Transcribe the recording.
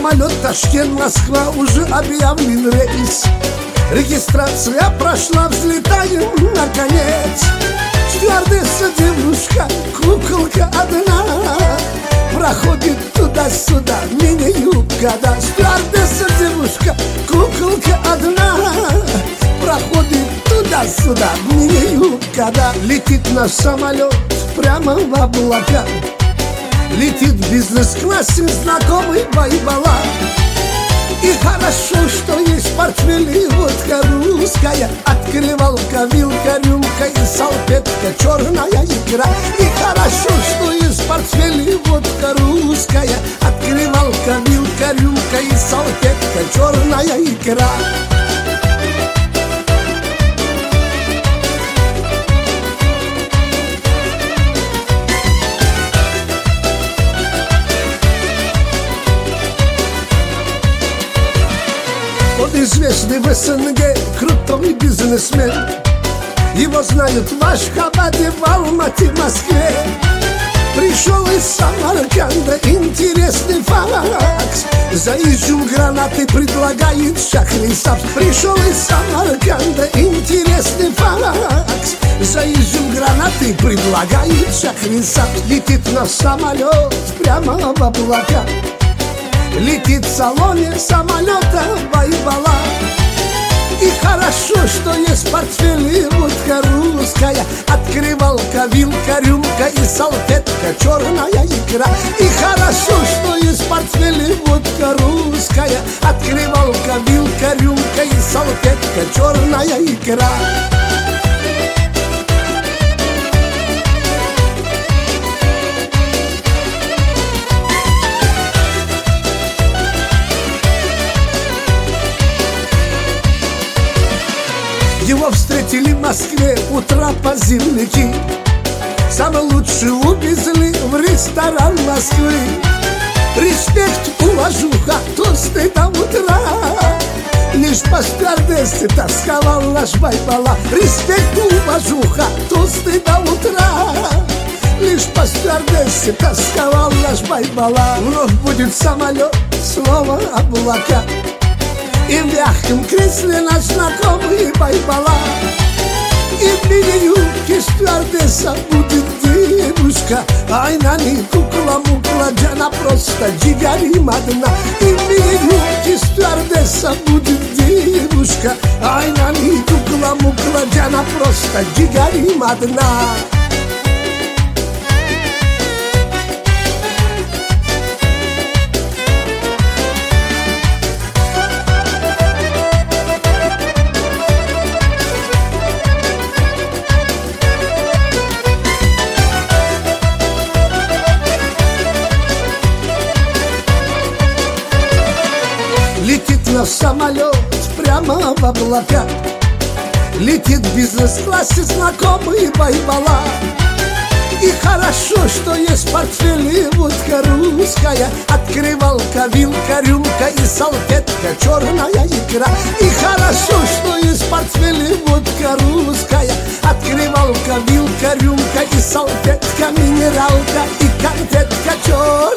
Самолет Ташкент-Москва, уже объявлен рейс. Регистрация прошла, взлетаем наконец. Стюардесса девушка, куколка одна, проходит туда-сюда, мини-юбка, да. Стюардесса девушка, куколка одна, проходит туда-сюда, мини-юбка, да. Летит наш самолет прямо в облака, летит в бизнес-классе знакомый байбала. И хорошо, что есть в портфеле водка русская, открывалка, вилка, рюмка и салфетка, черная икра. И хорошо, что есть в портфеле водка русская, открывалка, вилка, рюмка и салфетка, черная икра. Он известный в СНГ, крутой бизнесмен. Его знают в Ашхабаде, в Алмате, Москве. Пришел из Самарканда, интересный факс. За изюм гранаты предлагает Шахрисабз. Пришел из Самарканда, интересный факс. За изюм гранаты предлагает Шахрисабз. Летит наш самолет прямо в облака, летит в салоне самолета байбала. И хорошо, что есть в портфеле водка русская, открывалка, вилка, рюмка и салфетка, черная икра. И хорошо, что есть в портфеле водка русская, открывалка, вилка, рюмка и салфетка, черная икра. Его встретили в Москве у трапа земляки, самый лучший увезли в ресторан Москвы. Респект, уважуха, тосты до утра, лишь по стюардессе тосковал наш байбала. Респект, уважуха, тосты до утра, лишь по стюардессе тосковал наш байбала. Вновь будет самолет, снова облака, и в мягком кресле наш знакомый байбала. И в мини-юбке стюардесса будет девушка. Ай, на ней кукла-мукла, она просто джигарим одна. И в мини-юбке стюардесса будет девушка. Ай, на ней кукла-мукла, она просто джигарим одна. Летит наш самолет прямо в облака, летит в бизнес-классе знакомый байбала. И хорошо, что есть в портфеле водка русская, открывалка, вилка, рюмка и салфетка, черная икра. И хорошо, что есть в портфеле водка русская, открывалка, вилка, рюмка и салфетка, минералка и конфетка, черная.